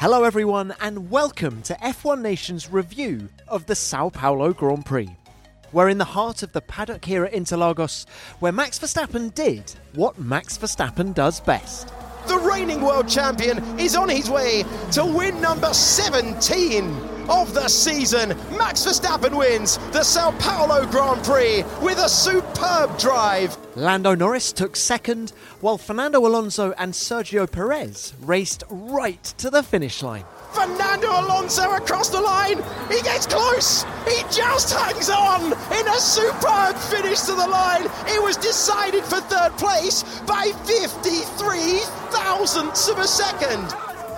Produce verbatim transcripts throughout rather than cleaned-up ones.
Hello everyone and welcome to F one Nation's review of the Sao Paulo Grand Prix. We're in the heart of the paddock here at Interlagos, where Max Verstappen did what Max Verstappen does best. The reigning world champion is on his way to win number seventeen of the season. Max Verstappen wins the Sao Paulo Grand Prix with a superb drive. Lando Norris took second, while Fernando Alonso and Sergio Perez raced right to the finish line. Fernando Alonso across the line, he gets close, he just hangs on in a superb finish to the line. It was decided for third place by fifty-three thousandths of a second.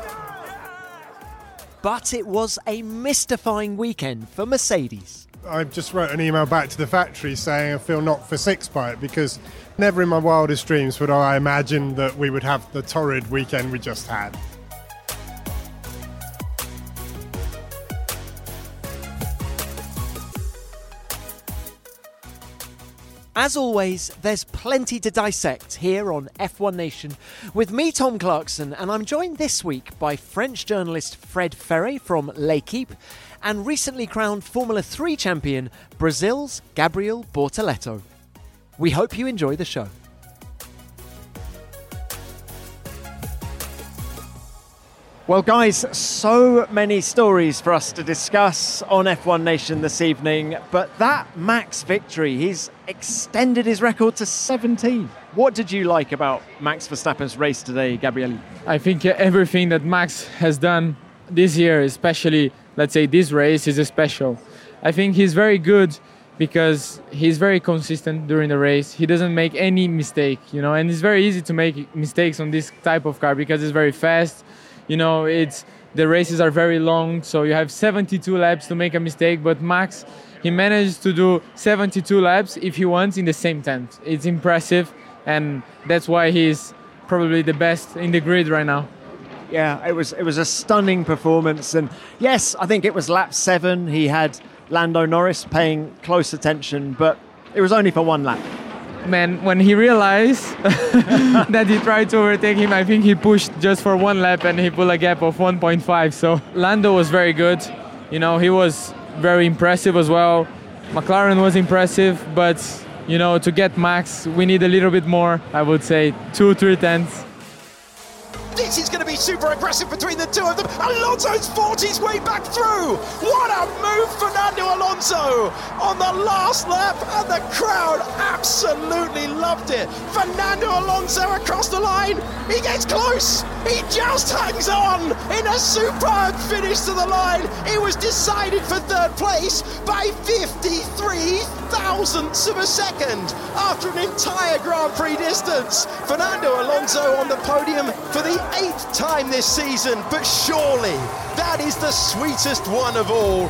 But it was a mystifying weekend for Mercedes. I just wrote an email back to the factory saying I feel knocked for six by it, because never in my wildest dreams would I imagine that we would have the torrid weekend we just had. As always, there's plenty to dissect here on F one Nation with me, Tom Clarkson, and I'm joined this week by French journalist Fred Ferret from L'Équipe and recently crowned Formula three champion Brazil's Gabriel Bortoleto. We hope you enjoy the show. Well, guys, so many stories for us to discuss on F one Nation this evening, but that Max victory, he's extended his record to seventeen. What did you like about Max Verstappen's race today, Gabriele? I think everything that Max has done this year, especially, let's say, this race, is special. I think he's very good because he's very consistent during the race. He doesn't make any mistake, you know, and it's very easy to make mistakes on this type of car because it's very fast. You know, it's the races are very long, so you have seventy-two laps to make a mistake, but Max, he managed to do seventy-two laps if he wants in the same time. It's impressive, and that's why he's probably the best in the grid right now. Yeah, it was it was a stunning performance, and yes, I think it was lap seven. He had Lando Norris paying close attention, but it was only for one lap. Man, when he realized that he tried to overtake him, I think he pushed just for one lap and he pulled a gap of one point five. So Lando was very good. You know, he was very impressive as well. McLaren was impressive, but, you know, to get Max, we need a little bit more, I would say, two, three tenths. This is going to be super aggressive between the two of them. Alonso's fought his way back through. What a move, Fernando Alonso on the last lap, and the crowd absolutely loved it. Fernando Alonso across the line. He gets close. He just hangs on in a superb finish to the line. It was decided for third place by fifty-three thousandths of a second after an entire Grand Prix distance. Fernando Alonso on the podium for the eighth time this season, but surely that is the sweetest one of all.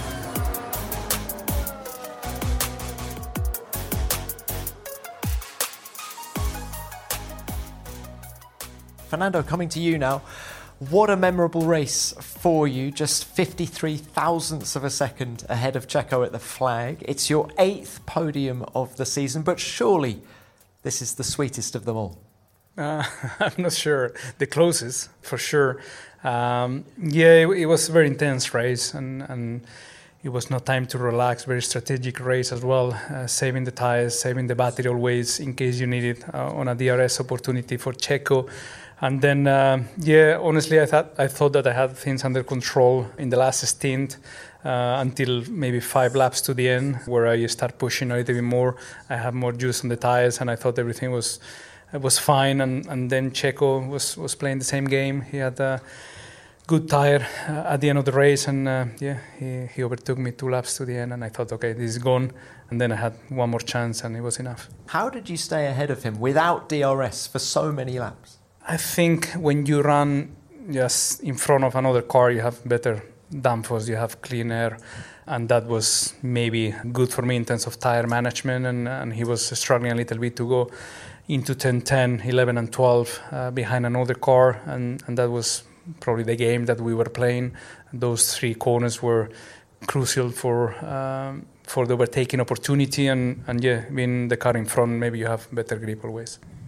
Fernando, coming to you now. What a memorable race for you, just fifty-three thousandths of a second ahead of Checo at the flag. It's your eighth podium of the season, but surely this is the sweetest of them all. Uh, I'm not sure. The closest, for sure. Um, yeah, it, it was a very intense race, and, and it was no time to relax. Very strategic race as well, uh, saving the tires, saving the battery always in case you need it uh, on a D R S opportunity for Checo. And then, uh, yeah, honestly, I thought I thought that I had things under control in the last stint uh, until maybe five laps to the end, where I start pushing a little bit more. I have more juice on the tires, and I thought everything was was fine. And, and then Checo was, was playing the same game. He had a good tire uh, at the end of the race, and uh, yeah, he, he overtook me two laps to the end, and I thought, okay, this is gone. And then I had one more chance, and it was enough. How did you stay ahead of him without D R S for so many laps? I think when you run just in front of another car, you have better downforce, you have clean air, and that was maybe good for me in terms of tire management, and, and he was struggling a little bit to go into ten, ten, eleven and twelve uh, behind another car, and, and that was probably the game that we were playing. Those three corners were crucial for um, for the overtaking opportunity, and, and yeah, being the car in front, maybe you have better grip always.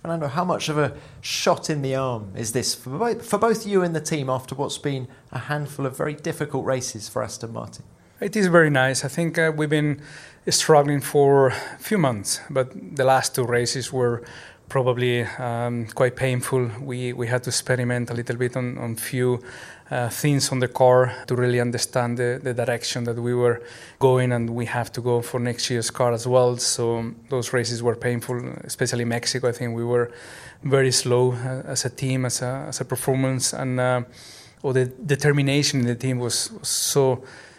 Fernando, how much of a shot in the arm is this for both, for both you and the team after what's been a handful of very difficult races for Aston Martin? It is very nice. I think uh, we've been struggling for a few months, but the last two races were probably um, quite painful. We we had to experiment a little bit on on few uh, things on the car to really understand the, the direction that we were going, and we have to go for next year's car as well. So those races were painful, especially Mexico. I think we were very slow uh, as a team, as a as a performance, and uh, oh, the determination in the team was, was so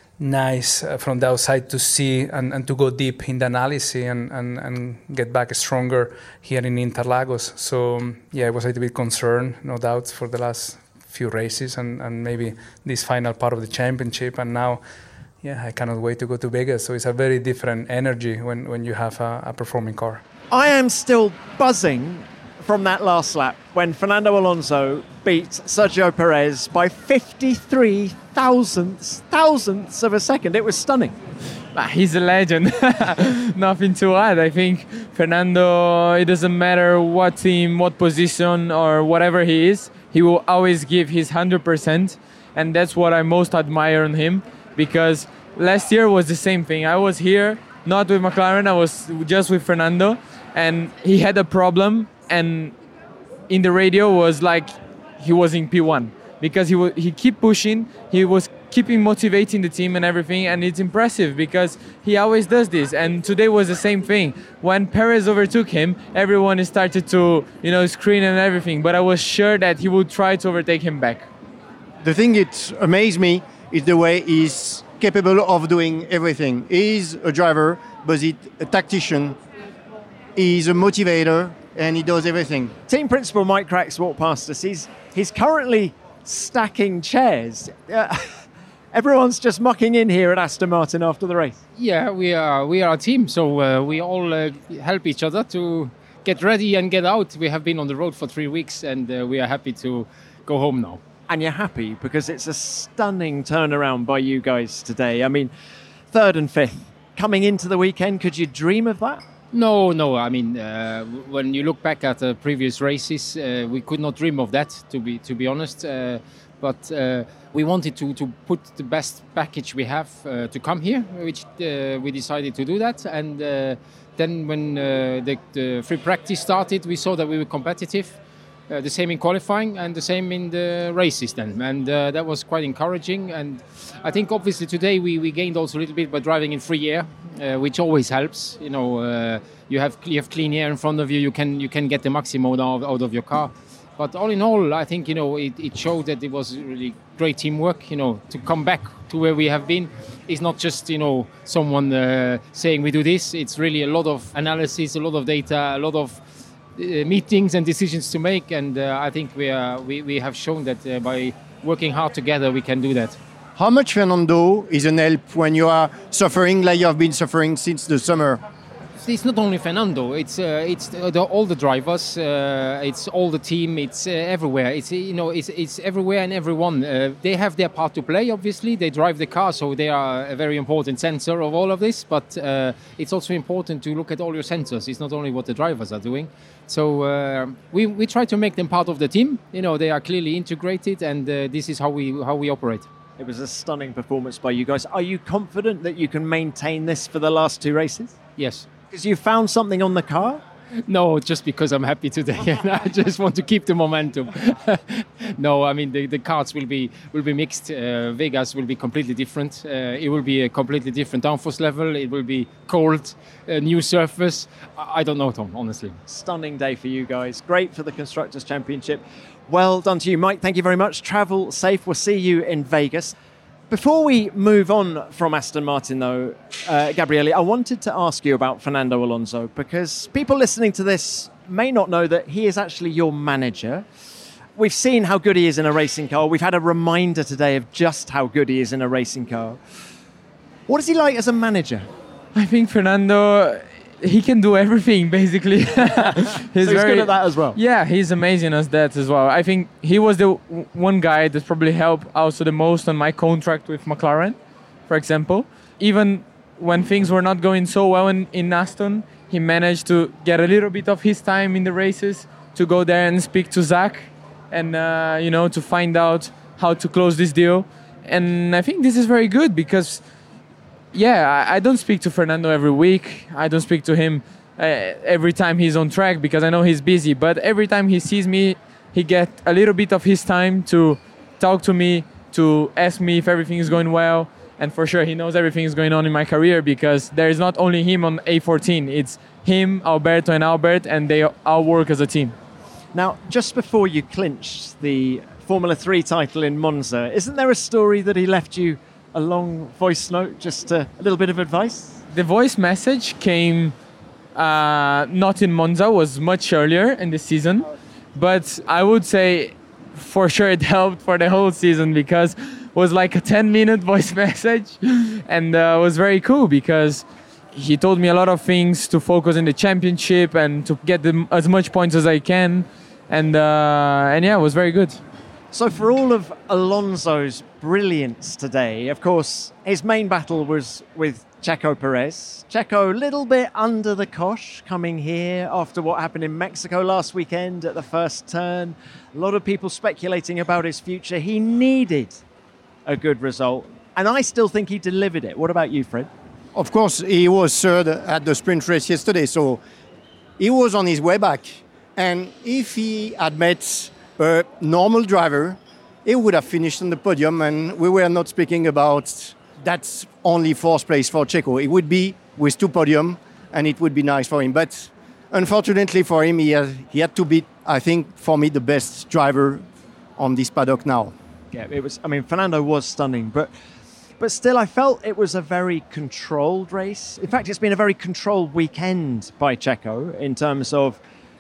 nice uh, from the outside to see and, and to go deep in the analysis and, and, and get back stronger here in Interlagos. So um, yeah, I was a little bit concerned, no doubt, for the last few races and, and maybe this final part of the championship. And now, yeah, I cannot wait to go to Vegas. So it's a very different energy when, when you have a, a performing car. I am still buzzing from that last lap when Fernando Alonso beat Sergio Perez by fifty-three thousandths, thousandths of a second. It was stunning. Ah, he's a legend. Nothing to add. I think Fernando, it doesn't matter what team, what position or whatever he is, he will always give his one hundred percent. And that's what I most admire on him, because last year was the same thing. I was here, not with McLaren, I was just with Fernando, and he had a problem, and in the radio was like he was in P one, because he w- he keep pushing, he was keeping motivating the team and everything, and it's impressive because he always does this. And today was the same thing. When Perez overtook him, everyone started to, you know, scream and everything, but I was sure that he would try to overtake him back. The thing that amazed me is the way he's capable of doing everything. He's a driver, but he's a tactician, he's a motivator, and he does everything. Team principal Mike Krax walked past us. He's he's currently stacking chairs. Uh, everyone's just mucking in here at Aston Martin after the race. Yeah, we are we are a team, so uh, we all uh, help each other to get ready and get out. We have been on the road for three weeks, and uh, we are happy to go home now. And you're happy because it's a stunning turnaround by you guys today. I mean, third and fifth coming into the weekend. Could you dream of that? No, no. I mean, uh, when you look back at the previous races, uh, we could not dream of that. To be to be honest, uh, but uh, we wanted to to put the best package we have uh, to come here, which uh, we decided to do that. And uh, then when uh, the, the free practice started, we saw that we were competitive. Uh, the same in qualifying and the same in the races then, and uh, that was quite encouraging. And I think obviously today we, we gained also a little bit by driving in free air, uh, which always helps. You know, uh, you have you have clean air in front of you. You can you can get the maximum out, out of your car. But all in all, I think you know it, it showed that it was really great teamwork. You know, to come back to where we have been is not just you know someone uh, saying we do this. It's really a lot of analysis, a lot of data, a lot of Uh, meetings and decisions to make, and uh, I think we, are, we we have shown that uh, by working hard together we can do that. How much Fernando is an help when you are suffering like you have been suffering since the summer? It's not only Fernando, it's uh, it's the, all the drivers, uh, it's all the team, it's uh, everywhere. It's you know it's it's everywhere and everyone. Uh, they have their part to play. Obviously, they drive the car, so they are a very important sensor of all of this. But uh, it's also important to look at all your sensors. It's not only what the drivers are doing. So uh, we we try to make them part of the team. You know, they are clearly integrated, and uh, this is how we how we operate. It was a stunning performance by you guys. Are you confident that you can maintain this for the last two races? Yes. Because you found something on the car? No, just because I'm happy today, and I just want to keep the momentum. No, I mean the, the carts will be will be mixed. Uh, Vegas will be completely different. Uh, it will be a completely different downforce level. It will be cold, uh, new surface. I, I don't know, Tom, honestly. Stunning day for you guys. Great for the Constructors' Championship. Well done to you, Mike. Thank you very much. Travel safe. We'll see you in Vegas. Before we move on from Aston Martin, though, uh, Gabriele, I wanted to ask you about Fernando Alonso, because people listening to this may not know that he is actually your manager. We've seen how good he is in a racing car. We've had a reminder today of just how good he is in a racing car. What is he like as a manager? I think Fernando, he can do everything, basically. he's so he's very, good at that as well? Yeah, he's amazing at that as well. I think he was the w- one guy that probably helped also the most on my contract with McLaren, for example. Even when things were not going so well in, in Aston, he managed to get a little bit of his time in the races to go there and speak to Zach and, uh, you know, to find out how to close this deal. And I think this is very good because, yeah, I, I don't speak to Fernando every week. I don't speak to him uh, every time he's on track because I know he's busy. But every time he sees me, he gets a little bit of his time to talk to me, to ask me if everything is going well. And for sure, he knows everything is going on in my career because there is not only him on A fourteen. It's him, Alberto, and Albert, and they all work as a team. Now, just before you clinched the Formula three title in Monza, isn't there a story that he left you a long voice note, just a, a little bit of advice? The voice message came uh, not in Monza, was much earlier in the season. But I would say for sure it helped for the whole season because it was like a ten minute voice message and uh, it was very cool because he told me a lot of things to focus in the championship and to get the, as much points as I can. And, uh, and yeah, it was very good. So for all of Alonso's brilliance today, of course, his main battle was with Checo Perez. Checo a little bit under the cosh coming here after what happened in Mexico last weekend at the first turn. A lot of people speculating about his future. He needed a good result, and I still think he delivered it. What about you, Fred? Of course, he was third at the sprint race yesterday, so he was on his way back. And if he had met a normal driver, he would have finished on the podium, and we were not speaking about that's only fourth place for Checo. It would be with two podium, and it would be nice for him. But unfortunately for him, he had, he had to beat, I think, for me, the best driver on this paddock now. Yeah, it was. I mean, Fernando was stunning, but but still, I felt it was a very controlled race. In fact, it's been a very controlled weekend by Checo in terms of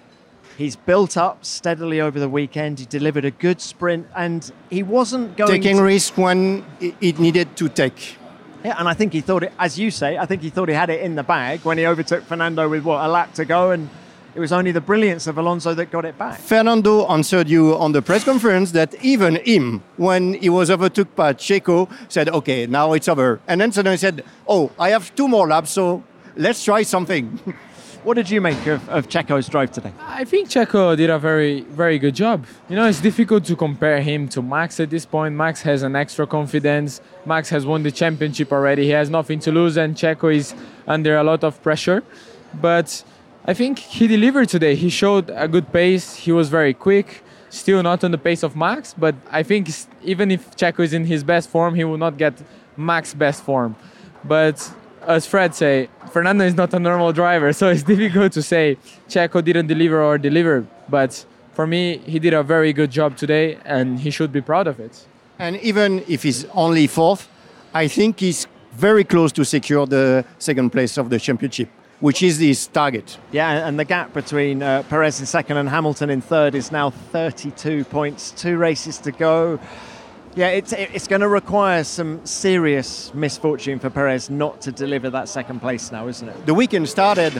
he's built up steadily over the weekend. He delivered a good sprint, and he wasn't going taking to... risk when it needed to take. Yeah, and I think he thought it, as you say, I think he thought he had it in the bag when he overtook Fernando with what, a lap to go, and it was only the brilliance of Alonso that got it back. Fernando answered you on the press conference that even him, when he was overtook by Checo, said, okay, now it's over. And then suddenly said, oh, I have two more laps, so let's try something. What did you make of, of Checo's drive today? I think Checo did a very, very good job. You know, it's difficult to compare him to Max at this point. Max has an extra confidence. Max has won the championship already. He has nothing to lose, and Checo is under a lot of pressure. But I think he delivered today. He showed a good pace. He was very quick. Still not on the pace of Max, but I think even if Checo is in his best form, he will not get Max's best form. But as Fred say, Fernando is not a normal driver, so it's difficult to say Checo didn't deliver or deliver. But for me, he did a very good job today, and he should be proud of it. And even if he's only fourth, I think he's very close to secure the second place of the championship, which is his target. Yeah, and the gap between uh, Perez in second and Hamilton in third is now thirty-two points. Two races to go. Yeah, it's it's going to require some serious misfortune for Perez not to deliver that second place now, isn't it? The weekend started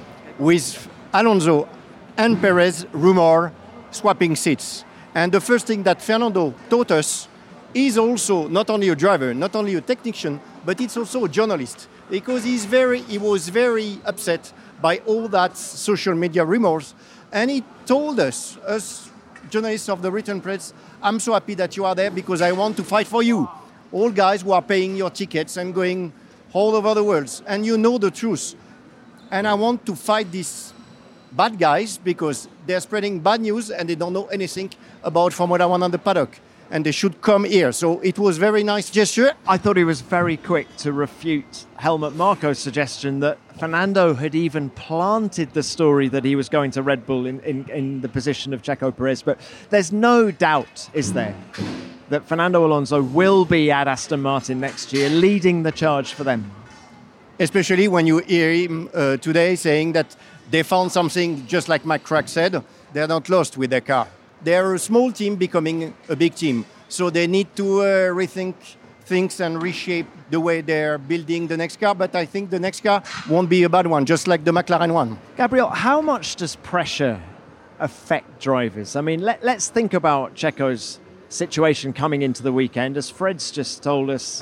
with Alonso and Perez rumor swapping seats. And the first thing that Fernando taught us is also not only a driver, not only a technician, but it's also a journalist. Because he's very, he was very upset by all that social media rumors. And he told us, us journalists of the written press, I'm so happy that you are there because I want to fight for you. All guys who are paying your tickets and going all over the world. And you know the truth. And I want to fight these bad guys because they're spreading bad news and they don't know anything about Formula One on the paddock. And they should come here. So it was very nice gesture. I thought he was very quick to refute Helmut Marko's suggestion that Fernando had even planted the story that he was going to Red Bull in, in, in the position of Checo Perez. But there's no doubt, is there, that Fernando Alonso will be at Aston Martin next year, leading the charge for them. Especially when you hear him uh, today saying that they found something, just like Mike Crack said, they're not lost with their car. They're a small team becoming a big team. So they need to uh, rethink things and reshape the way they're building the next car. But I think the next car won't be a bad one, just like the McLaren one. Gabriel, how much does pressure affect drivers? I mean, let, let's think about Checo's situation coming into the weekend. As Fred's just told us,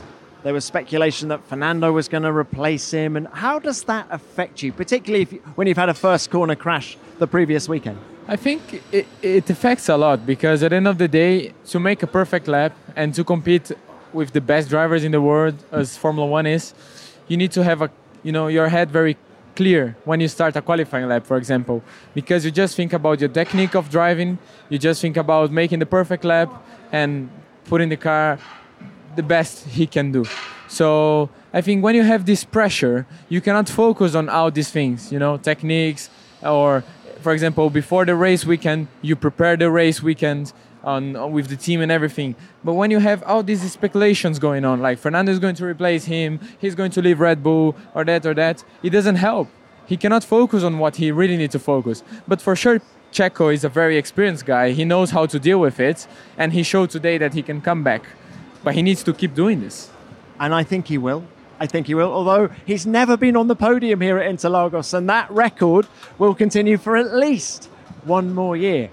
There was speculation that Fernando was going to replace him. And how does that affect you, particularly if you, when you've had a first corner crash the previous weekend? I think it, it affects a lot because at the end of the day, to make a perfect lap and to compete with the best drivers in the world, as Formula One is, you need to have a, you know, your head very clear when you start a qualifying lap, for example, because you just think about your technique of driving, you just think about making the perfect lap and putting the car the best he can do. So I think when you have this pressure, you cannot focus on all these things, you know, techniques, or for example, before the race weekend, you prepare the race weekend on with the team and everything. But when you have all these speculations going on, like Fernando is going to replace him, he's going to leave Red Bull, or that or that, it doesn't help. He cannot focus on what he really needs to focus. But for sure, Checo is a very experienced guy. He knows how to deal with it, and he showed today that he can come back. But he needs to keep doing this. And I think he will. I think he will, although he's never been on the podium here at Interlagos, and that record will continue for at least one more year.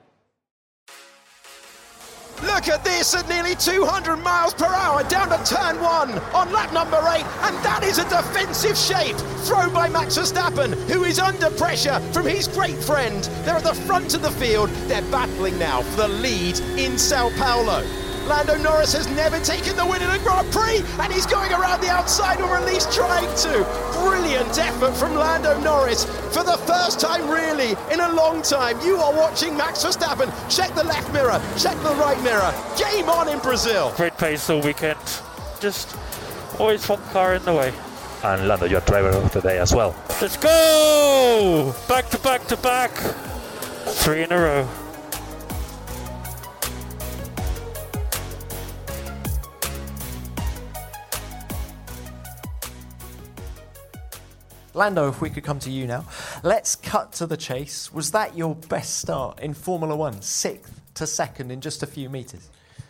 Look at this at nearly two hundred miles per hour down to turn one on lap number eight, and that is a defensive shape thrown by Max Verstappen, who is under pressure from his great friend. They're at the front of the field. They're battling now for the lead in Sao Paulo. Lando Norris has never taken the win in a Grand Prix, and he's going around the outside, or at least trying to. Brilliant effort from Lando Norris for the first time really in a long time. You are watching Max Verstappen. Check the left mirror, check the right mirror. Game on in Brazil. Great pace all weekend. Just always one car in the way. And Lando, your driver of the day as well. Let's go! Back to back to back. Three in a row. Lando, if we could come to you now. Let's cut to the chase. Was that your best start in Formula One? Sixth to second in just a few metres?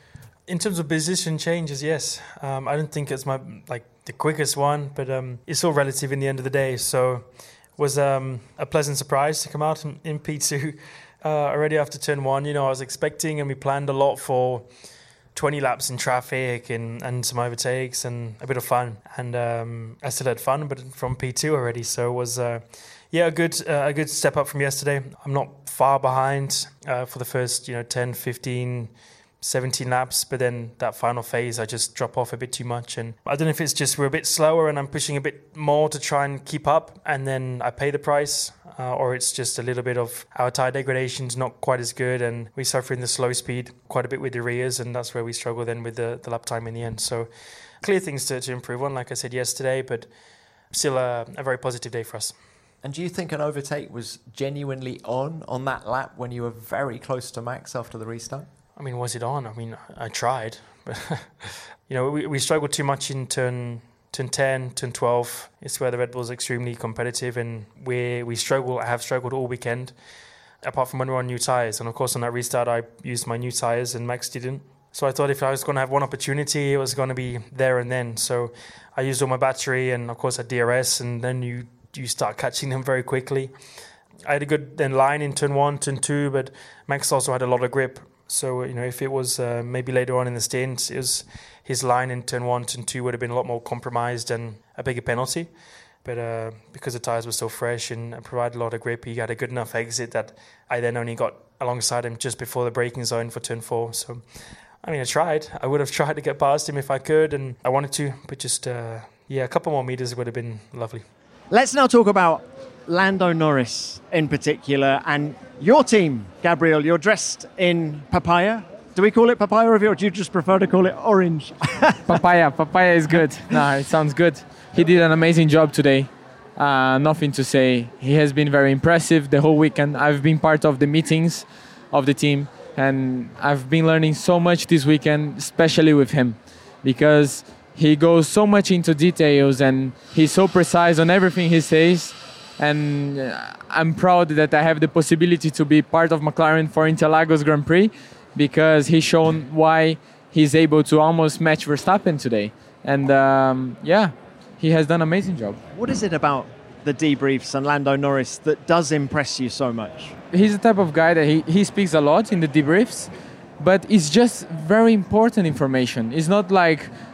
In terms of position changes, yes. Um, I don't think it's my like the quickest one, but um, it's all relative in the end of the day. So it was um, a pleasant surprise to come out in, in P two uh, already after turn one. You know, I was expecting, and we planned a lot for twenty laps in traffic and, and some overtakes and a bit of fun. And um, I still had fun, but from P two already. So it was, uh, yeah, a good uh, a good step up from yesterday. I'm not far behind uh, for the first, you know, ten, fifteen, seventeen laps. But then that final phase, I just drop off a bit too much. And I don't know if it's just we're a bit slower and I'm pushing a bit more to try and keep up. And then I pay the price. Uh, or it's just a little bit of our tyre degradation's not quite as good, and we suffer in the slow speed quite a bit with the rears, and that's where we struggle then with the, the lap time in the end. So clear things to, to improve on, like I said yesterday, but still a, a very positive day for us. And do you think an overtake was genuinely on on that lap when you were very close to Max after the restart? I mean, was it on? I mean, I tried, but you know, we, we struggled too much in turn turn ten, turn twelve. It's where the Red Bull's extremely competitive, and we we struggle. I have struggled all weekend, apart from when we were on new tyres. And of course, on that restart, I used my new tyres, and Max didn't. So I thought if I was going to have one opportunity, it was going to be there and then. So I used all my battery, and of course, at D R S, and then you you start catching them very quickly. I had a good then line in turn one, turn two, but Max also had a lot of grip. So, you know, if it was uh, maybe later on in the stint, it was his line in turn one, turn two would have been a lot more compromised and a bigger penalty. But uh, because the tyres were so fresh and provided a lot of grip, he had a good enough exit that I then only got alongside him just before the braking zone for turn four. So, I mean, I tried. I would have tried to get past him if I could, and I wanted to, but just, uh, yeah, a couple more metres would have been lovely. Let's now talk about Lando Norris in particular, and your team, Gabriel. You're dressed in papaya. Do we call it papaya, or do you just prefer to call it orange? Papaya, papaya is good. No, it sounds good. He did an amazing job today. Uh, nothing to say. He has been very impressive the whole weekend. I've been part of the meetings of the team, and I've been learning so much this weekend, especially with him, because he goes so much into details and he's so precise on everything he says. And I'm proud that I have the possibility to be part of McLaren for Interlagos Grand Prix, because he's shown why he's able to almost match Verstappen today. And um, yeah, he has done an amazing job. What is it about the debriefs and Lando Norris that does impress you so much? He's the type of guy that he, he speaks a lot in the debriefs, but it's just very important information. It's not like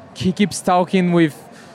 he keeps talking with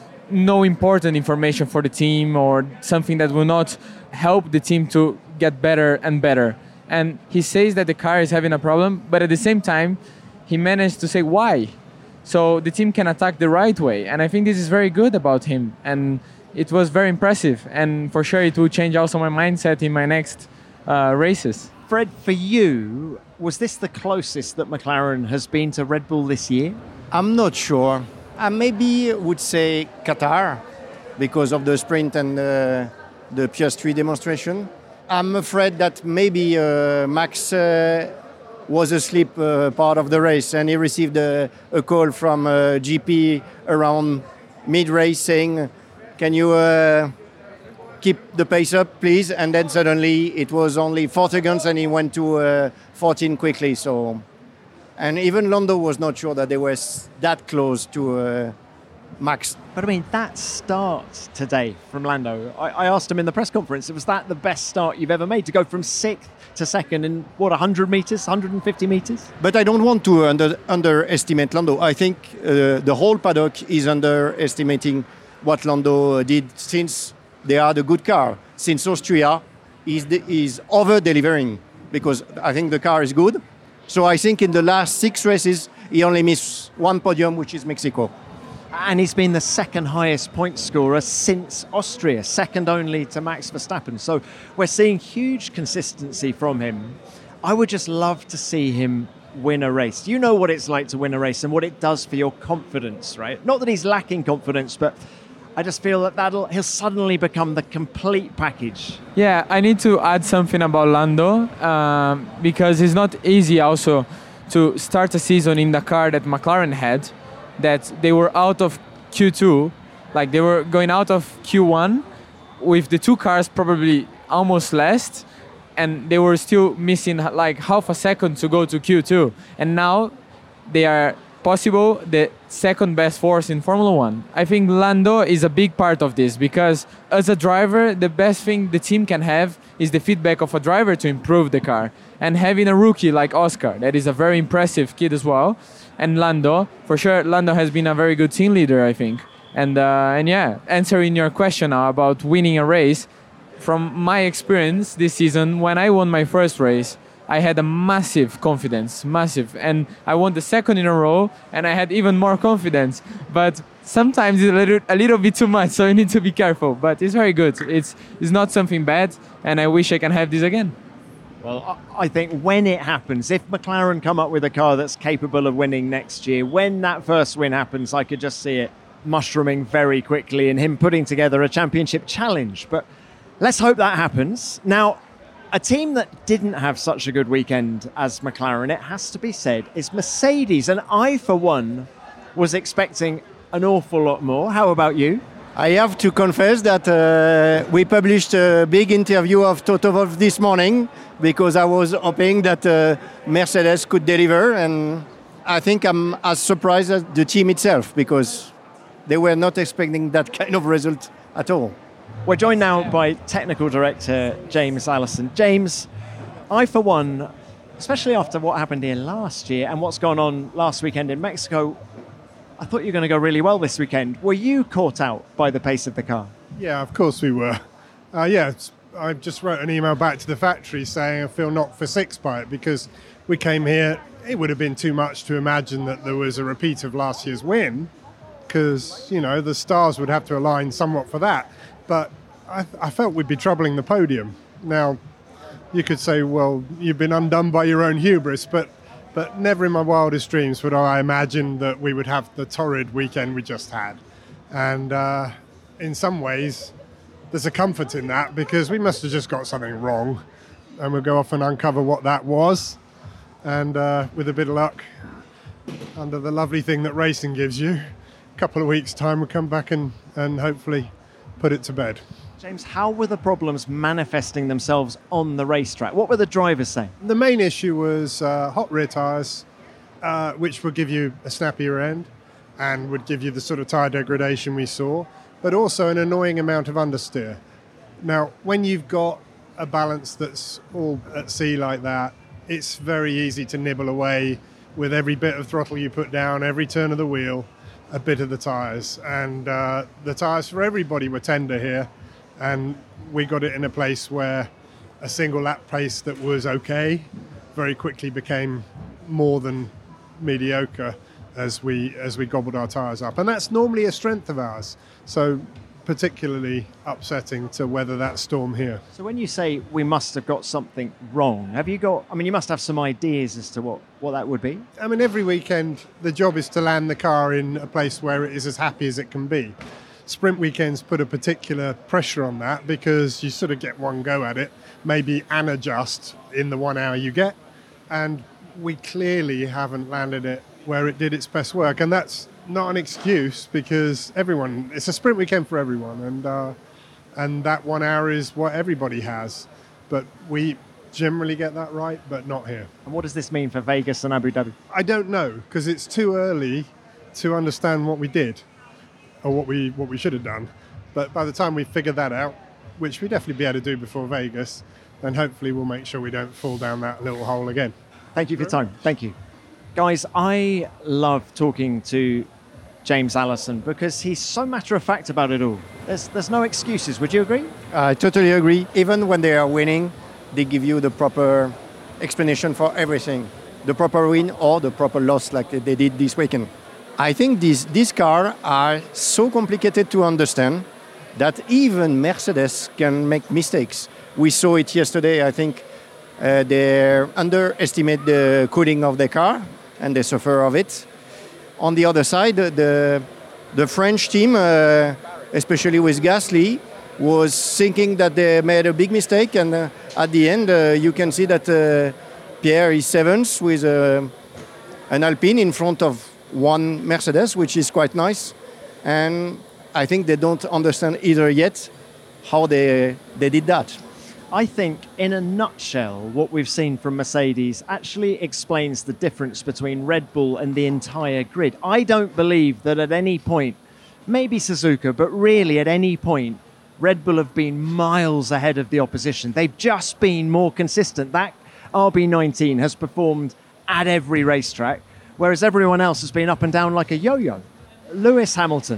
no important information for the team or something that will not help the team to get better and better. And he says that the car is having a problem, but at the same time, he managed to say why. So the team can attack the right way. And I think this is very good about him. And it was very impressive. And for sure, it will change also my mindset in my next uh, races. Fred, for you, was this the closest that McLaren has been to Red Bull this year? I'm not sure. I maybe would say Qatar because of the sprint and uh, the Piastri demonstration. I'm afraid that maybe uh, Max uh, was asleep uh, part of the race and he received a, a call from uh, G P around mid-race saying, can you uh, keep the pace up, please? And then suddenly it was only four seconds and he went to uh, fourteen quickly. So, and even Lando was not sure that they were that close to uh, Max. But I mean, that start today from Lando, I, I asked him in the press conference, was that the best start you've ever made to go from sixth to second in, what, one hundred metres, one hundred fifty metres? But I don't want to under, underestimate Lando. I think uh, the whole paddock is underestimating what Lando did since they had a good car. Since Austria, he's, the, he's over-delivering because I think the car is good. So I think in the last six races, he only missed one podium, which is Mexico. And he's been the second highest point scorer since Austria, second only to Max Verstappen. So we're seeing huge consistency from him. I would just love to see him win a race. You know what it's like to win a race and what it does for your confidence, right? Not that he's lacking confidence, but I just feel that that'll, he'll suddenly become the complete package. Yeah, I need to add something about Lando um, because it's not easy also to start a season in the car that McLaren had, that they were out of Q two, like they were going out of Q one with the two cars probably almost last, and they were still missing like half a second to go to Q two. And now they are possible the second best force in Formula One. I think Lando is a big part of this because as a driver, the best thing the team can have is the feedback of a driver to improve the car. And having a rookie like Oscar, that is a very impressive kid as well, and Lando, for sure, Lando has been a very good team leader, I think. And uh, and yeah, answering your question now about winning a race, from my experience this season, when I won my first race, I had a massive confidence, massive. And I won the second in a row, and I had even more confidence. But sometimes it's a little, a little bit too much, so you need to be careful. But it's very good. It's, it's not something bad, and I wish I can have this again. Well, I think when it happens, if McLaren come up with a car that's capable of winning next year, when that first win happens, I could just see it mushrooming very quickly and him putting together a championship challenge. But let's hope that happens. Now, a team that didn't have such a good weekend as McLaren, it has to be said, is Mercedes. And I, for one, was expecting an awful lot more. How about you? I have to confess that uh, we published a big interview of Toto Wolff this morning because I was hoping that uh, Mercedes could deliver, and I think I'm as surprised as the team itself because they were not expecting that kind of result at all. We're joined now by Technical Director James Allison. James, I for one, especially after what happened here last year and what's gone on last weekend in Mexico, I thought you were going to go really well this weekend. Were you caught out by the pace of the car? Yeah, of course we were. Uh, yeah, I just wrote an email back to the factory saying I feel knocked for six by it because we came here. It would have been too much to imagine that there was a repeat of last year's win because, you know, the stars would have to align somewhat for that. But I, I felt we'd be troubling the podium. Now, you could say, well, you've been undone by your own hubris, but But never in my wildest dreams would I imagine that we would have the torrid weekend we just had. And uh, in some ways, there's a comfort in that because we must have just got something wrong. And we'll go off and uncover what that was. And uh, with a bit of luck, under the lovely thing that racing gives you, a couple of weeks' time we'll come back and, and hopefully put it to bed. James, how were the problems manifesting themselves on the racetrack? What were the drivers saying? The main issue was uh, hot rear tyres, uh, which would give you a snappier end and would give you the sort of tyre degradation we saw, but also an annoying amount of understeer. Now, when you've got a balance that's all at sea like that, it's very easy to nibble away with every bit of throttle you put down, every turn of the wheel. a bit of the tyres. And uh, the tyres for everybody were tender here. And we got it in a place where a single lap pace that was okay very quickly became more than mediocre as we as we gobbled our tyres up. And that's normally a strength of ours. So particularly upsetting to weather that storm here. So when you say we must have got something wrong, have you got, I mean, you must have some ideas as to what, what that would be? I mean, every weekend the job is to land the car in a place where it is as happy as it can be. Sprint weekends put a particular pressure on that because you sort of get one go at it, maybe and adjust in the one hour you get. And we clearly haven't landed it where it did its best work. And that's not an excuse because everyone, it's a sprint weekend for everyone. And uh, and that one hour is what everybody has. But we generally get that right, but not here. And what does this mean for Vegas and Abu Dhabi? I don't know because it's too early to understand what we did or what we what we should have done. But by the time we figure that out, which we definitely be able to do before Vegas, then hopefully we'll make sure we don't fall down that little hole again. Thank you for your time. Thank you. Guys, I love talking to James Allison because he's so matter-of-fact about it all. There's there's no excuses. Would you agree? I totally agree. Even when they are winning, they give you the proper explanation for everything. The proper win or the proper loss like they did this weekend. I think these, these cars are so complicated to understand that even Mercedes can make mistakes. We saw it yesterday. I think uh, they underestimate the cooling of the car and they suffer of it. On the other side, the, the French team, uh, especially with Gasly, was thinking that they made a big mistake. And uh, at the end, uh, you can see that uh, Pierre is seventh with uh, an Alpine in front of one Mercedes, which is quite nice. And I think they don't understand either yet how they they did that. I think, in a nutshell, what we've seen from Mercedes actually explains the difference between Red Bull and the entire grid. I don't believe that at any point, maybe Suzuka, but really at any point, Red Bull have been miles ahead of the opposition. They've just been more consistent. That R B nineteen has performed at every racetrack, whereas everyone else has been up and down like a yo-yo. Lewis Hamilton,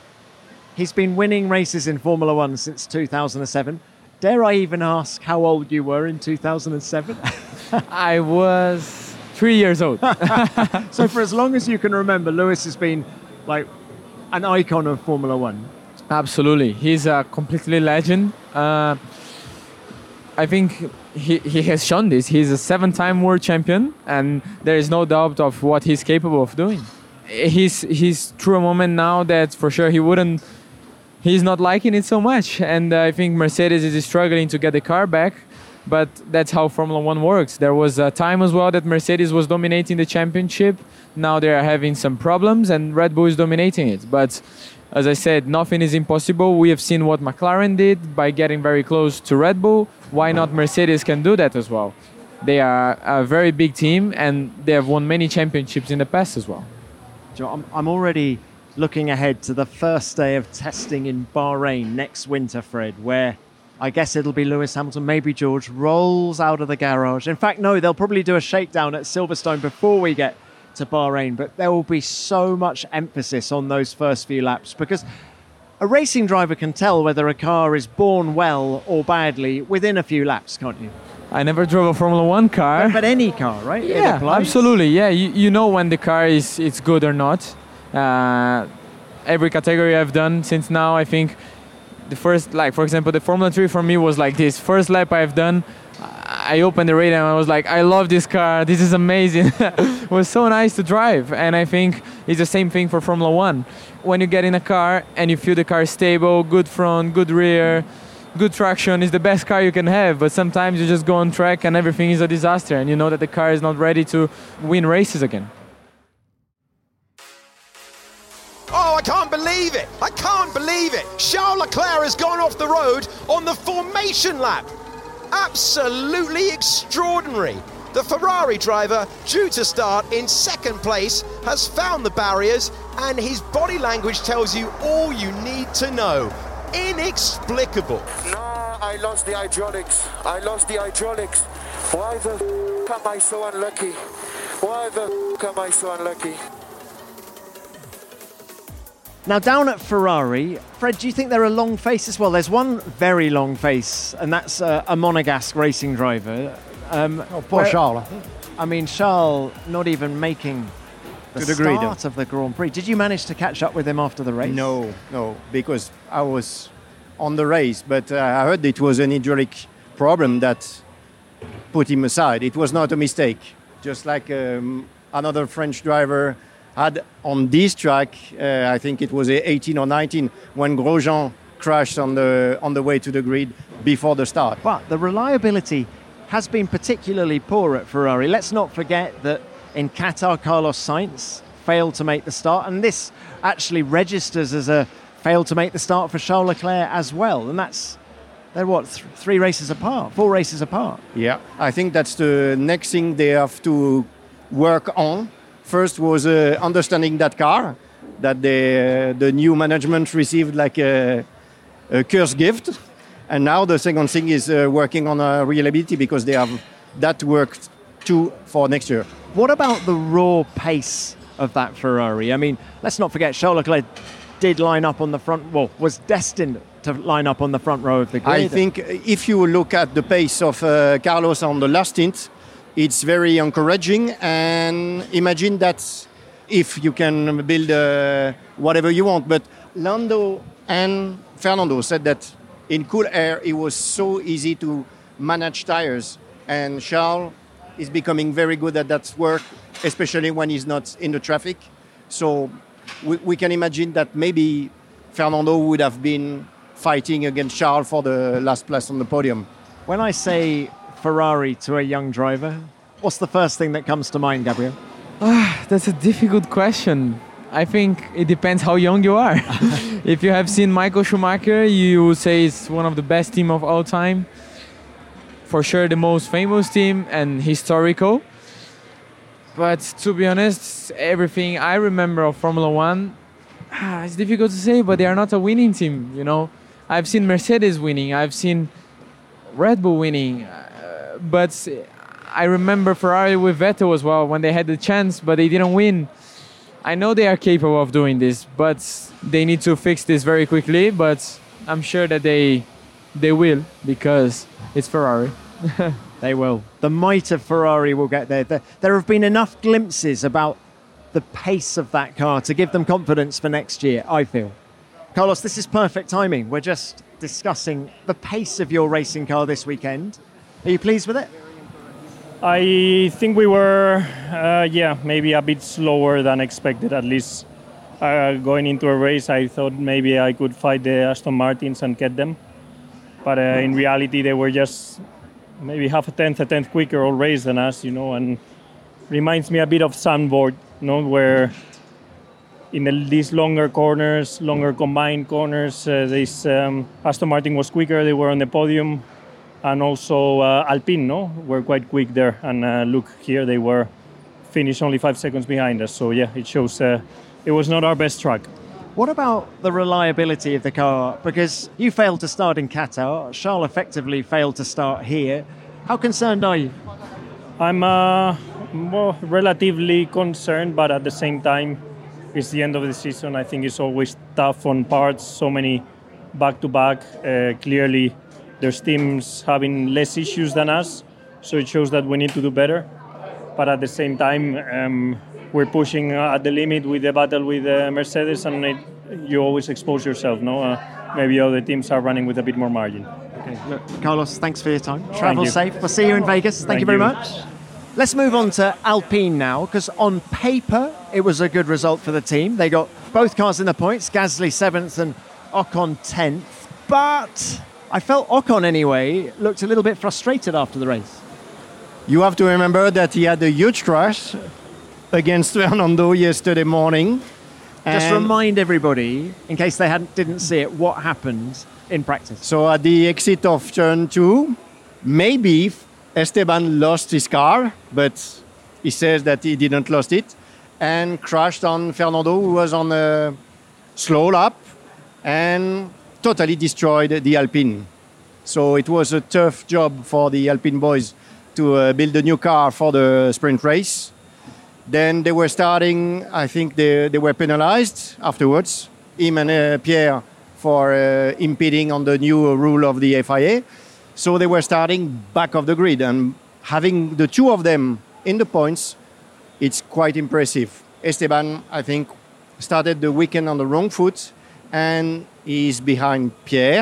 he's been winning races in Formula One since two thousand seven. Dare I even ask how old you were in two thousand seven? I was three years old. So for as long as you can remember, Lewis has been like an icon of Formula One. Absolutely. He's a completely legend. Uh, I think he, he has shown this. He's a seven-time world champion, and there is no doubt of what he's capable of doing. He's, he's through a moment now that for sure he wouldn't, he's not liking it so much. And uh, I think Mercedes is struggling to get the car back, but that's how Formula One works. There was a time as well that Mercedes was dominating the championship. Now they are having some problems, and Red Bull is dominating it. But as I said, nothing is impossible. We have seen what McLaren did by getting very close to Red Bull. Why not Mercedes can do that as well? They are a very big team, and they have won many championships in the past as well. I'm, I'm already looking ahead to the first day of testing in Bahrain next winter, Fred, where I guess it'll be Lewis Hamilton, maybe George, rolls out of the garage. In fact, no, they'll probably do a shakedown at Silverstone before we get to Bahrain, but there will be so much emphasis on those first few laps because a racing driver can tell whether a car is born well or badly within a few laps, can't you? I never drove a Formula One car. But, but any car, right? Yeah, absolutely. Yeah, you, you know when the car is it's good or not. Uh, every category I've done since now, I think the first, like for example, the Formula three for me was like this. First lap I've done, I opened the radio and I was like, I love this car. This is amazing. It was so nice to drive. And I think it's the same thing for Formula One. When you get in a car and you feel the car is stable, good front, good rear, good traction, is the best car you can have. But sometimes you just go on track and everything is a disaster and you know that the car is not ready to win races again. Oh, I can't believe it. I can't believe it. Charles Leclerc has gone off the road on the formation lap. Absolutely extraordinary. The Ferrari driver, due to start in second place, has found the barriers, and his body language tells you all you need to know. Inexplicable. No, I lost the hydraulics. I lost the hydraulics. Why the f*** am I so unlucky? Why the f*** am I so unlucky? Now, down at Ferrari, Fred, do you think they're a long face as well? There's one very long face, and that's uh, a Monegasque racing driver. Um, oh, poor where, Charles. I mean, Charles not even making the, the start grid. of the Grand Prix. Did you manage to catch up with him after the race? No, no, because I was on the race, but uh, I heard it was an hydraulic problem that put him aside. It was not a mistake. Just like um, another French driver had on this track, uh, I think it was eighteen or nineteen, when Grosjean crashed on the on the way to the grid before the start. But the reliability has been particularly poor at Ferrari. Let's not forget that in Qatar, Carlos Sainz failed to make the start, and this actually registers as a failed to make the start for Charles Leclerc as well, and that's they're what th- three races apart, four races apart. Yeah, I think that's the next thing they have to work on. First was uh, understanding that car, that the uh, the new management received like a, a curse gift, and now the second thing is uh, working on uh, reliability, because they have that work too for next year. What about the raw pace of that Ferrari? I mean, let's not forget Charles Leclerc did line up on the front, well, was destined to line up on the front row of the grid. I think if you look at the pace of uh, Carlos on the last stint, it's very encouraging, and imagine that if you can build uh, whatever you want. But Lando and Fernando said that in cool air it was so easy to manage tires, and Charles is becoming very good at that work, especially when he's not in the traffic. So we, we can imagine that maybe Fernando would have been fighting against Charles for the last place on the podium. When I say Ferrari to a young driver, what's the first thing that comes to mind, Gabriel? Ah, that's a difficult question. I think it depends how young you are. If you have seen Michael Schumacher, you would say it's one of the best team of all time. For sure the most famous team and historical. But to be honest, everything I remember of Formula One, ah, it's difficult to say, but they are not a winning team, you know. I've seen Mercedes winning, I've seen Red Bull winning, uh, but I remember Ferrari with Vettel as well, when they had the chance, but they didn't win. I know they are capable of doing this, but they need to fix this very quickly, but I'm sure that they they will, because it's Ferrari. They will. The might of Ferrari will get there. there. There have been enough glimpses about the pace of that car to give them confidence for next year, I feel. Carlos, this is perfect timing. We're just discussing the pace of your racing car this weekend. Are you pleased with it? I think we were, uh, yeah, maybe a bit slower than expected, at least. Uh, going into a race, I thought maybe I could fight the Aston Martins and get them. But uh, in reality, they were just maybe half a tenth, a tenth quicker all race than us, you know, and reminds me a bit of Sandboard, you know, where in the, these longer corners, longer combined corners, uh, this um, Aston Martin was quicker, they were on the podium, and also uh, Alpine, no, were quite quick there, and uh, look here, they were finished only five seconds behind us, so yeah, it shows uh, it was not our best track. What about the reliability of the car? Because you failed to start in Qatar, Charles effectively failed to start here. How concerned are you? I'm uh, well, relatively concerned, but at the same time, it's the end of the season. I think it's always tough on parts, so many back-to-back. Uh, clearly, there's teams having less issues than us, so it shows that we need to do better. But at the same time, um, we're pushing at the limit with the battle with uh, Mercedes, and it, you always expose yourself, no? Uh, maybe other teams are running with a bit more margin. Okay, look, Carlos, thanks for your time. Travel you. safe. We'll see you in Vegas. Thank, Thank you very you. much. Let's move on to Alpine now, because on paper, it was a good result for the team. They got both cars in the points, Gasly seventh and Ocon tenth. But I felt Ocon, anyway, looked a little bit frustrated after the race. You have to remember that he had a huge crash against Fernando yesterday morning. Just remind everybody, in case they hadn't didn't see it, what happened in practice. So at the exit of turn two, maybe Esteban lost his car, but he says that he didn't lost it, and crashed on Fernando, who was on a slow lap, and totally destroyed the Alpine. So it was a tough job for the Alpine boys to uh, build a new car for the sprint race. Then they were starting, I think they, they were penalized afterwards, him and uh, Pierre, for uh, impeding on the new rule of the F I A. So they were starting back of the grid, and having the two of them in the points, it's quite impressive. Esteban, I think, started the weekend on the wrong foot, and he's behind Pierre,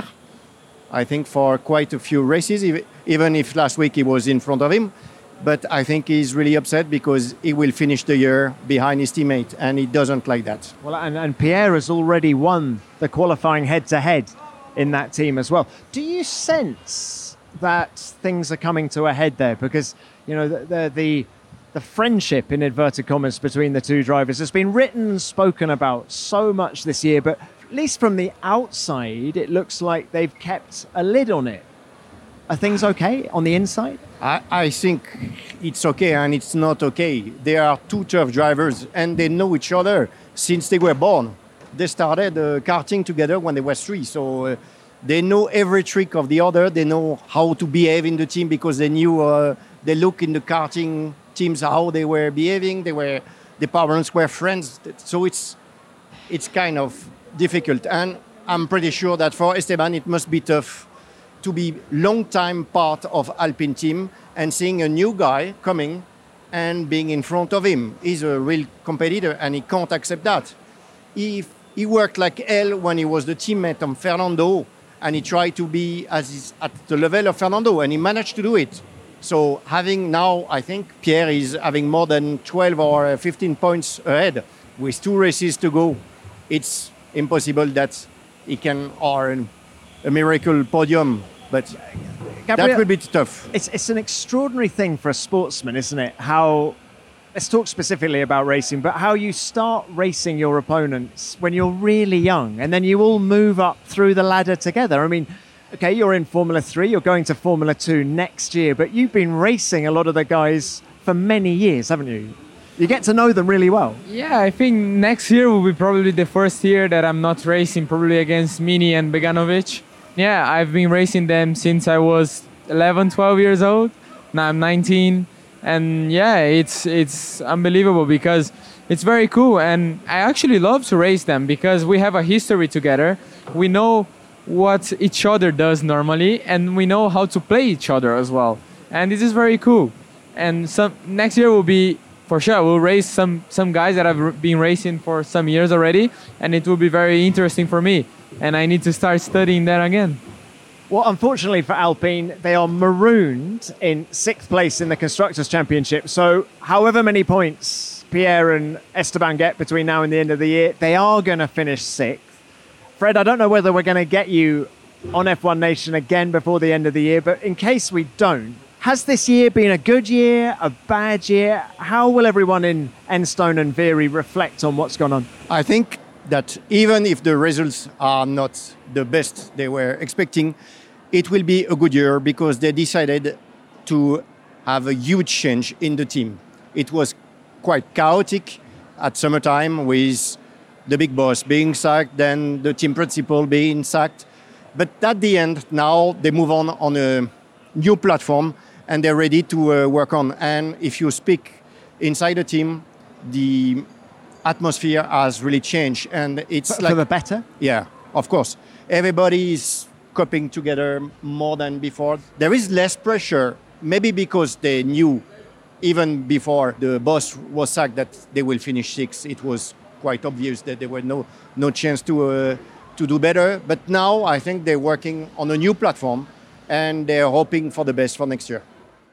I think, for quite a few races, even if last week he was in front of him. But I think he's really upset because he will finish the year behind his teammate, and he doesn't like that. Well, and, and Pierre has already won the qualifying head-to-head in that team as well. Do you sense that things are coming to a head there? Because, you know, the the, the, the friendship, in inverted commas, between the two drivers has been written and spoken about so much this year, but at least from the outside, it looks like they've kept a lid on it. Are things okay on the inside? I, I think it's okay and it's not okay. They are two tough drivers and they know each other since they were born. They started uh, karting together when they were three, so uh, they know every trick of the other. They know how to behave in the team because they knew uh, they look in the karting teams how they were behaving. They were the parents were friends, so it's it's kind of difficult. And I'm pretty sure that for Esteban it must be tough to be long time part of Alpine team and seeing a new guy coming and being in front of him. He's a real competitor and he can't accept that. He, he worked like hell when he was the teammate of Fernando and he tried to be as his, at the level of Fernando and he managed to do it. So having now, I think Pierre is having more than twelve or fifteen points ahead with two races to go. It's impossible that he can, or a miracle podium, but Gabriel, that will be tough. It's it's an extraordinary thing for a sportsman, isn't it? How, let's talk specifically about racing, but how you start racing your opponents when you're really young, and then you all move up through the ladder together. I mean, okay, you're in Formula three, you're going to Formula two next year, but you've been racing a lot of the guys for many years, haven't you? You get to know them really well. Yeah, I think next year will be probably the first year that I'm not racing, probably against Mini and Beganovic. Yeah, I've been racing them since I was eleven, twelve years old. Now I'm nineteen. And yeah, it's it's unbelievable because it's very cool. And I actually love to race them because we have a history together. We know what each other does normally and we know how to play each other as well. And this is very cool. And some next year will be, for sure, we'll race some, some guys that have been racing for some years already. And it will be very interesting for me. And I need to start studying that again. Well, unfortunately for Alpine, they are marooned in sixth place in the Constructors' Championship. So however many points Pierre and Esteban get between now and the end of the year, they are going to finish sixth. Fred, I don't know whether we're going to get you on F one Nation again before the end of the year, but in case we don't, has this year been a good year, a bad year? How will everyone in Enstone and Viry reflect on what's gone on? I think that even if the results are not the best they were expecting, it will be a good year because they decided to have a huge change in the team. It was quite chaotic at summertime with the big boss being sacked, then the team principal being sacked. But at the end, now they move on on a new platform and they're ready to uh, work on. And if you speak inside the team, the atmosphere has really changed, and it's for, like for the better. Yeah, of course. Everybody is coping together more than before. There is less pressure, maybe because they knew even before the boss was sacked that they will finish sixth. It was quite obvious that there were no no chance to uh, to do better. But now I think they're working on a new platform, and they're hoping for the best for next year.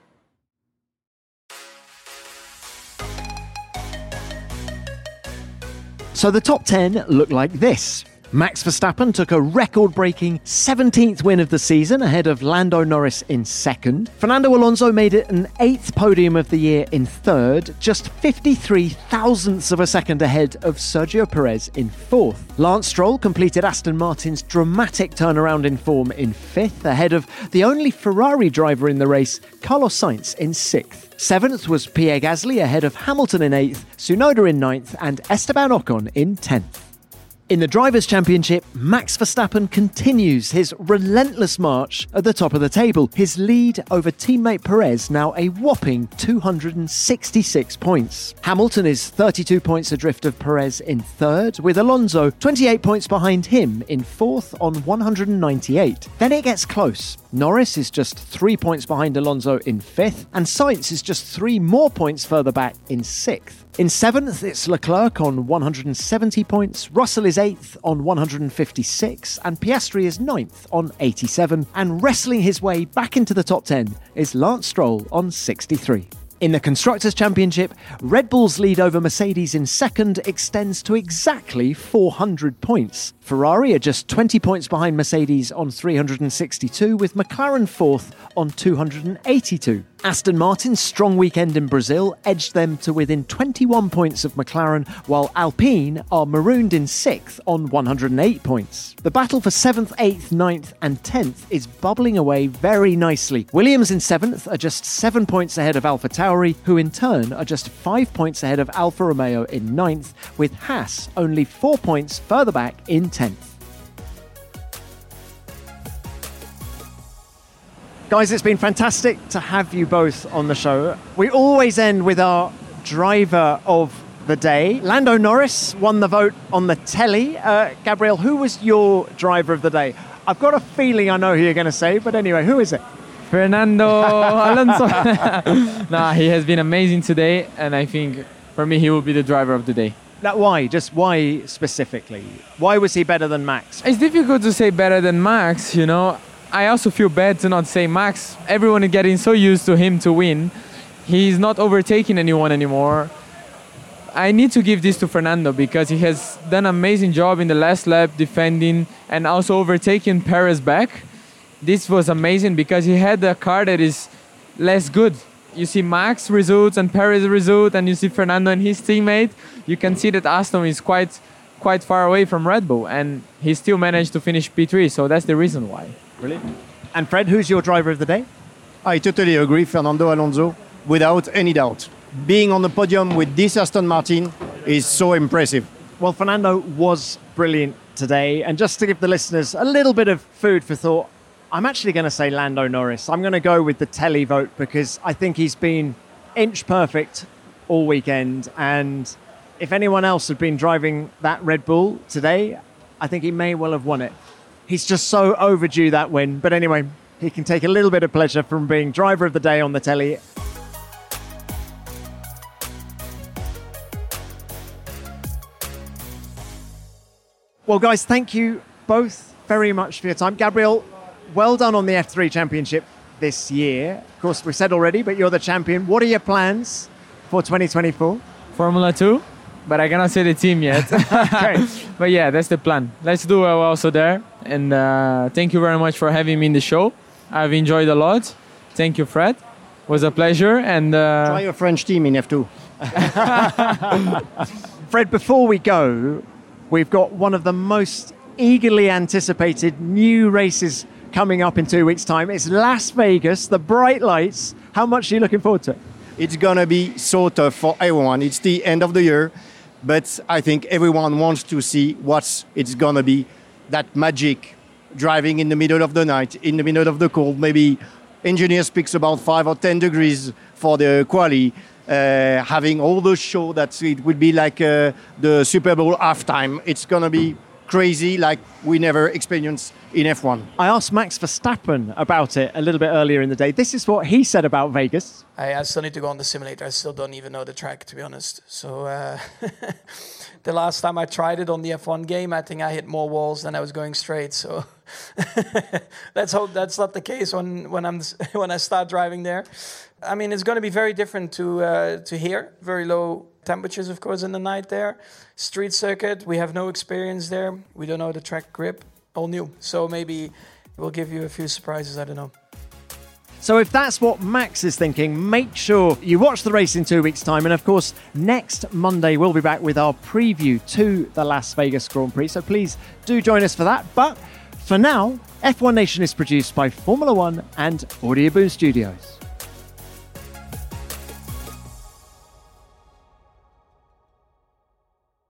So the top ten look like this. Max Verstappen took a record-breaking seventeenth win of the season ahead of Lando Norris in second. Fernando Alonso made it an eighth podium of the year in third, just fifty-three thousandths of a second ahead of Sergio Perez in fourth. Lance Stroll completed Aston Martin's dramatic turnaround in form in fifth, ahead of the only Ferrari driver in the race, Carlos Sainz, in sixth. Seventh was Pierre Gasly ahead of Hamilton in eighth, Tsunoda in ninth, and Esteban Ocon in tenth. In the Drivers' Championship, Max Verstappen continues his relentless march at the top of the table. His lead over teammate Perez now a whopping two hundred sixty-six points. Hamilton is thirty-two points adrift of Perez in third, with Alonso twenty-eight points behind him in fourth on one hundred ninety-eight. Then it gets close. Norris is just three points behind Alonso in fifth, and Sainz is just three more points further back in sixth. In seventh, it's Leclerc on one hundred seventy points, Russell is eighth on one hundred fifty-six, and Piastri is ninth on eighty-seven, and wrestling his way back into the top ten is Lance Stroll on sixty-three. In the Constructors' Championship, Red Bull's lead over Mercedes in second extends to exactly four hundred points. Ferrari are just twenty points behind Mercedes on three hundred sixty-two, with McLaren fourth on two hundred eighty-two. Aston Martin's strong weekend in Brazil edged them to within twenty-one points of McLaren, while Alpine are marooned in sixth on one hundred eight points. The battle for seventh, eighth, ninth and tenth is bubbling away very nicely. Williams in seventh are just seven points ahead of AlphaTauri, who in turn are just five points ahead of Alfa Romeo in ninth, with Haas only four points further back in tenth. Guys, it's been fantastic to have you both on the show. We always end with our driver of the day. Lando Norris won the vote on the telly. Uh, Gabriel, who was your driver of the day? I've got a feeling I know who you're going to say, but anyway, who is it? Fernando Alonso. Nah, he has been amazing today, and I think for me he will be the driver of the day. Now, why? Just why specifically? Why was he better than Max? It's difficult to say better than Max, you know. I also feel bad to not say Max. Everyone is getting so used to him to win. He's not overtaking anyone anymore. I need to give this to Fernando because he has done an amazing job in the last lap defending and also overtaking Perez back. This was amazing because he had a car that is less good. You see Max results and Perez result, and you see Fernando and his teammate. You can see that Aston is quite quite far away from Red Bull, and he still managed to finish P three, so that's the reason why. Brilliant. And Fred, who's your driver of the day? I totally agree, Fernando Alonso, without any doubt. Being on the podium with this Aston Martin is so impressive. Well, Fernando was brilliant today, and just to give the listeners a little bit of food for thought, I'm actually going to say Lando Norris. I'm going to go with the telly vote because I think he's been inch perfect all weekend, and if anyone else had been driving that Red Bull today, I think he may well have won it. He's just so overdue that win. But anyway, he can take a little bit of pleasure from being driver of the day on the telly. Well, guys, thank you both very much for your time. Gabriel, well done on the F three Championship this year. Of course, we said already, but you're the champion. What are your plans for twenty twenty-four? Formula two, but I cannot say the team yet. Okay. But yeah, that's the plan. Let's do well also there. And uh, thank you very much for having me in the show. I've enjoyed a lot. Thank you, Fred. It was a pleasure. And uh, try your French team in F two. Fred, before we go, we've got one of the most eagerly anticipated new races coming up in two weeks' time. It's Las Vegas, the bright lights. How much are you looking forward to it? It's going to be so tough for everyone. It's the end of the year, but I think everyone wants to see what it's going to be. That magic, driving in the middle of the night, in the middle of the cold. Maybe engineer speaks about five or ten degrees for the quali. Uh, having all the show that it would be like uh, the Super Bowl halftime. It's going to be crazy like we never experienced in F one. I asked Max Verstappen about it a little bit earlier in the day. This is what he said about Vegas. I, I still need to go on the simulator. I still don't even know the track, to be honest. So uh, the last time I tried it on the F one game, I think I hit more walls than I was going straight. So let's hope that's not the case when, when I'm when I start driving there. I mean, it's going to be very different to uh, to here. Very low temperatures, of course, in the night there. Street circuit, we have no experience there. We don't know the track grip, all new. So maybe we'll give you a few surprises, I don't know. So if that's what Max is thinking, make sure you watch the race in two weeks' time. And of course, next Monday, we'll be back with our preview to the Las Vegas Grand Prix. So please do join us for that. But for now, F one Nation is produced by Formula One and Audio Boom Studios.